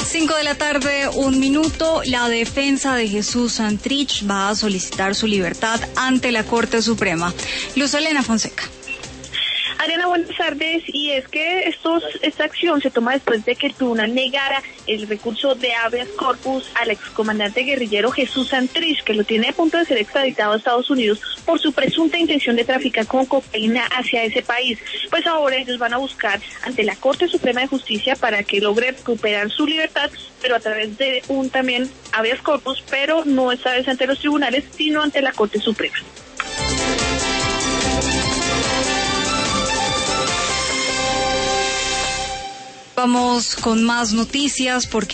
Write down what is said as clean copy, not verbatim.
5 de la tarde, 1 minuto. La defensa de Jesús Santrich va a solicitar su libertad ante la Corte Suprema. Luz Elena Fonseca. Ariana, buenas tardes. Y es que esta acción se toma después de que el tribunal negara el recurso de habeas corpus al excomandante guerrillero Jesús Santrich, que lo tiene a punto de ser extraditado a Estados Unidos por su presunta intención de traficar con cocaína hacia ese país. Pues ahora ellos van a buscar ante la Corte Suprema de Justicia para que logre recuperar su libertad, pero a través de un también habeas corpus, pero no esta vez ante los tribunales, sino ante la Corte Suprema. Vamos con más noticias porque